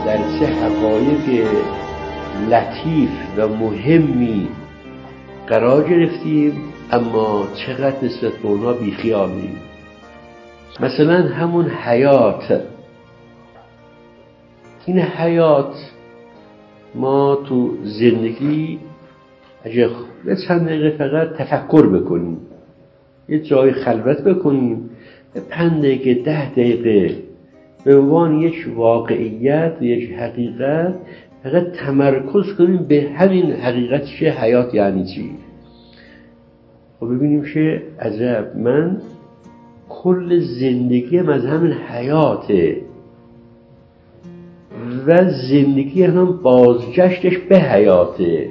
در سه حقایق لطیف و مهمی قرار گرفتیم، اما چقدر نسبت به اونا بیخیالیم. مثلا همون حیات، این حیات ما تو زندگی اگه چند دقیقه فقط تفکر بکنیم، یه جای خلوت بکنیم، 5 دقیقه 10 دقیقه به عنوان یک واقعیت، یک حقیقت فقط تمرکز کنیم به همین حقیقت چه حیات یعنی چی. خب ببینیم که عجب، من کل زندگیم از همین حیاته و زندگی هم بازگشتش به حیاته.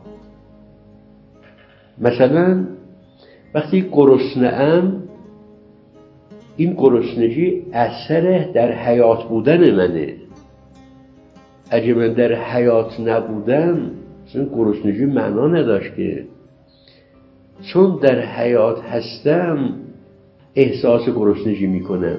مثلا وقتی گرسنه‌ام، این گرسنگی اثر در حیات بودن منه. اگه من در حیات نبودم اصلا گرسنگی معنا نداشت که، چون در حیات هستم احساس گرسنگی میکنم،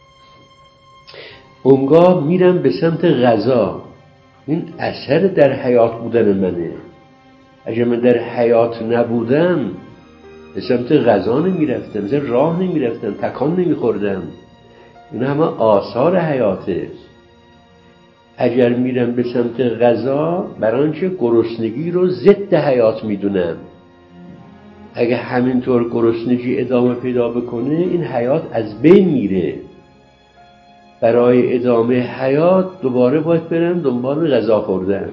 اونگاه میرم به سمت غذا، این اثر در حیات بودن منه. اگه من در حیات نبودم به سمت غذا نمیرفتم، مثلا راه نمیرفتم، تکان نمیخوردم. این همه آثار حیاته. اگر میرم به سمت غذا برای آنکه گرسنگی رو ضد حیات میدونم، اگه همینطور گرسنگی ادامه پیدا بکنه این حیات از بین میره. برای ادامه حیات دوباره باید برم دنبال غذا خوردن،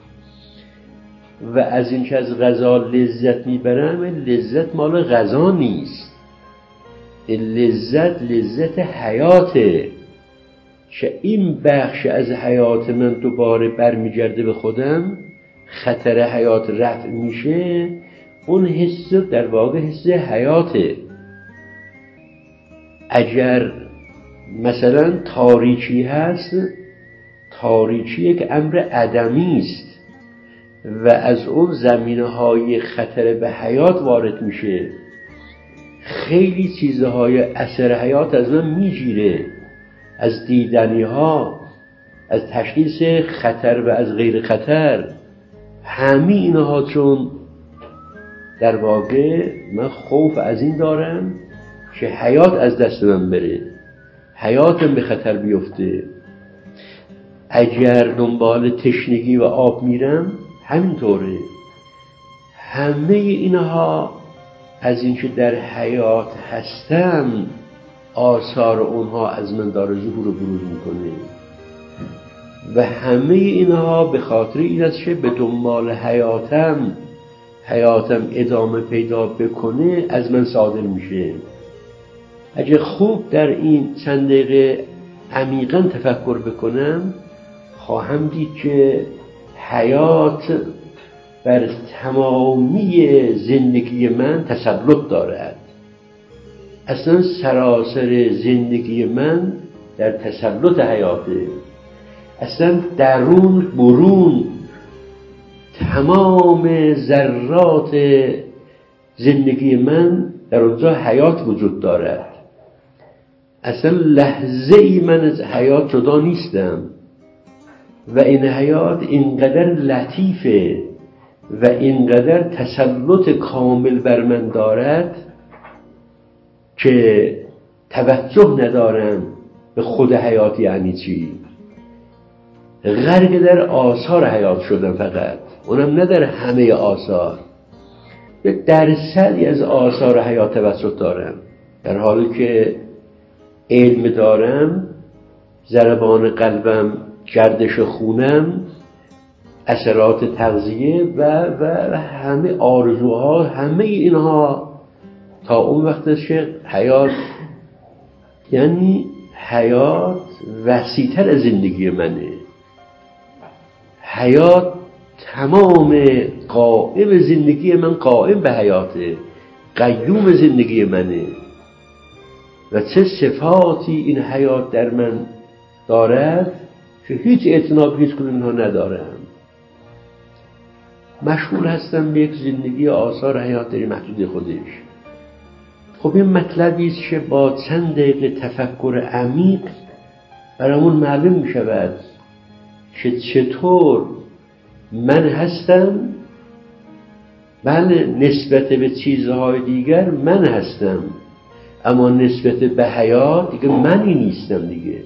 و از این که از غذا لذت میبرم، لذت مال غذا نیست، لذت حیاته. که این بخش از حیات من دوباره برمیگرده به خودم، خطر حیات رفع میشه، اون حس در واقع حس حیاته. اگر مثلا تاریکی هست، تاریکی که امر عدمی است و از اون زمینه‌های خطر به حیات وارد میشه، خیلی چیزهای اثر حیات از من میگیره، از دیدنی‌ها، از تشخیص خطر و از غیر خطر. همه اینها چون در واقع من خوف از این دارم که حیات از دست من بره، حیاتم به خطر بیفته. اگر دنبال تشنگی و آب میرم همینطوره. همه اینها از اینکه در حیات هستم، آثار اونها از من داره ظهور و بروز میکنه، و همه اینها به خاطر این است که به دنبال حیاتم ادامه پیدا بکنه از من صادر میشه. اگه خوب در این چند دقیقه عمیقاً تفکر بکنم، خواهم دید که حیات بر تمامی زندگی من تسلط دارد. اصلا سراسر زندگی من در تسلط حیاته. اصلا درون برون تمام ذرات زندگی من در اونجا حیات وجود دارد. اصلا لحظه ای من از حیات جدا نیستم، و این حیات اینقدر لطیفه و اینقدر تسلط کامل بر من دارد که توجه ندارم به خود حیات یعنی چی. غرق در آثار حیات شدم فقط، اونم نه در همه آثار، به درصدی از آثار حیات توسط دارم. در حالی که علم دارم، ضربان قلبم، گردش خونم، اثرات تغذیه و همه آرزوها، همه اینها تا اون وقت است که حیات، یعنی حیات وسیع‌تر از زندگی منه. حیات تمام قائم زندگی من قائم به حیاته، قیوم زندگی منه، و چه صفاتی این حیات در من دارد که هیچ اعتنا به هیچ کدوم اینها ندارم. مشغول هستم به یک زندگی آثار حیات در محدود خودش. خب این مطلبی است که با چند دقیقه تفکر عمیق برامون معلوم می شود که چطور من هستم، بله نسبت به چیزهای دیگر من هستم، اما نسبت به حیات دیگه منی نیستم دیگه.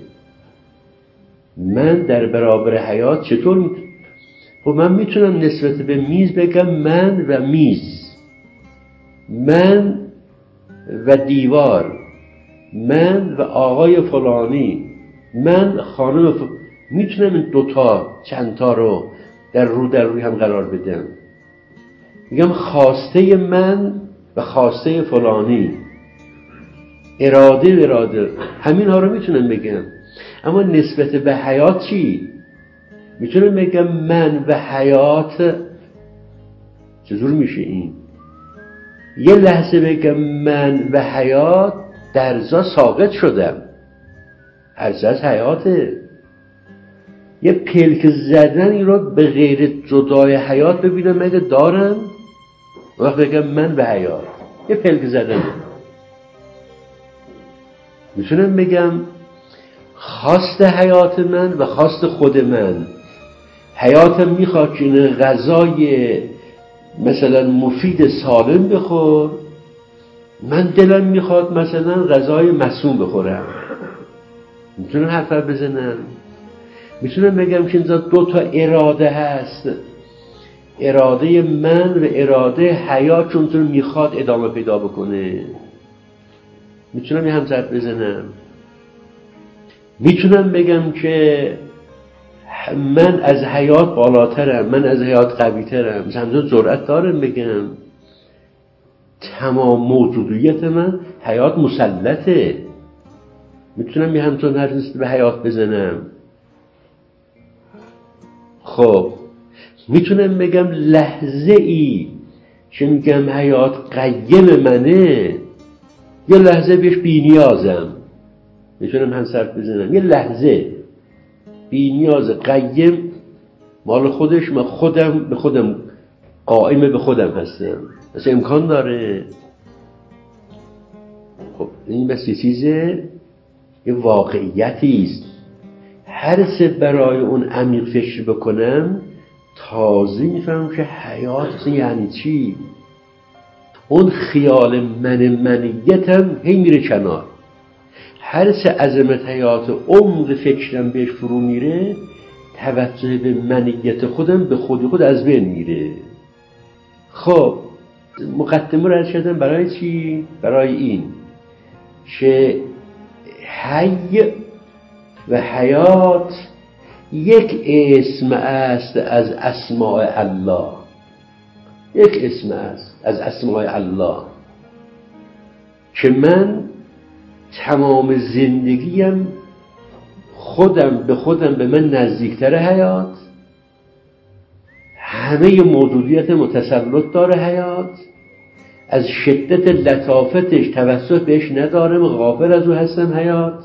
من در برابر حیات چطور خب من میتونم نسبت به میز بگم من و میز، من و دیوار، من و آقای فلانی، من خانم میتونم این دوتا چندتا رو در روی هم قرار بدم. میگم خواسته من و خواسته فلانی، اراده همین ها رو میتونم بگم. اما نسبت به حیات چی؟ میتونم بگم من و حیات چطور میشه این؟ یه لحظه بگم من و حیات درزا ساقط شدم، عرض از حیاته. یه پلک زدن این رو به غیر جدای حیات ببینم مگه دارم؟ وقت بگم من و حیات یه پلک زدن. میتونم بگم خواست حیات من و خواست خود من. حیاتم میخواد که این غذای مثلا مفید سالم بخور، من دلم میخواد مثلا غذای مسموم بخورم. میتونم حرف بزنم. میتونم بگم که اینجا دو تا اراده هست، اراده من و اراده حیات، چون تو میخواد ادامه پیدا بکنه. میتونم یه همزد بزنم. میتونم بگم که من از حیات بالاترم، من از حیات قویترم. مثلا جرأت دارم بگم تمام موجودیت من حیات مسلطه. میتونم یه همچون حرف به حیات بزنم. خب میتونم بگم لحظه ای که میگم حیات قیم منه، یه لحظه بهش بی نیازم. میتونم هم صرف بزنم یه لحظه بی نیاز، قیم مال خودش، من خودم به خودم قائم به خودم هستم. اصلا امکان داره. خب این بس یه چیزه، یه واقعیتی است. هر چه برای اون عمیق فکر بکنم تازه میفهمم که حیات یعنی چی. اون خیال منیتم هی میره کنار. هر چه عظمت حیات عمق فکرم بهش فرو میره، توجه به منیت خودم به خود از بین میره. خب مقدمه رو عرض کردم برای چی؟ برای این که حی و حیات یک اسم است از اسماء الله، یک اسم است از اسماء الله که من تمام زندگیم خودم به من نزدیکتر حیات، همه موجودیت متسلط داره حیات، از شدت لطافتش توسط بهش ندارم، غافل از او هستم. حیات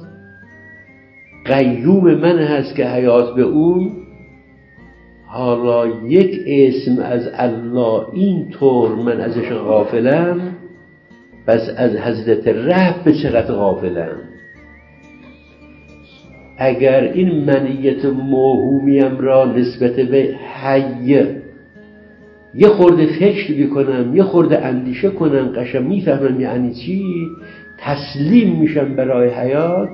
قیوم من هست که حیات به اون. حالا یک اسم از الله این طور من ازش غافلم، بس از حضرت رب به چقدر غافلم. اگر این منیت موهومیم را نسبت به حی یه خورده فکر بکنم، یه خورده اندیشه کنم، قشنگ میفهمم یعنی چی، تسلیم میشم برای حیات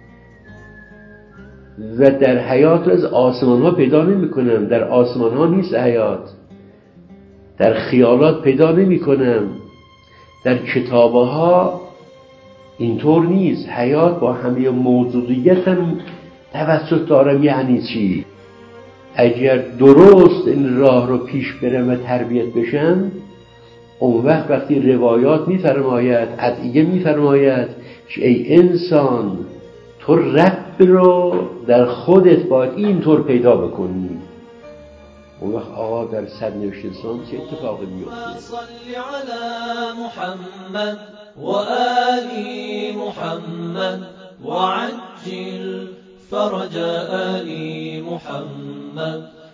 و در حیات رو از آسمان ها پیدا نمی کنم. در آسمان ها نیست حیات، در خیالات پیدا نمی کنم، در کتابه ها اینطور نیست. حیات با همه موجودیتم توسط دارم یعنی چی. اگر درست این راه رو پیش برم و تربیت بشم، اون وقتی روایات میفرماید، ادعیه میفرماید که ای انسان تو رب رو در خودت باید اینطور پیدا بکنی، اون وقت آقا در سرنوشت انسان چه اتفاقی میفته؟ صلی علی محمد و آل محمد و عجل فرج آل محمد.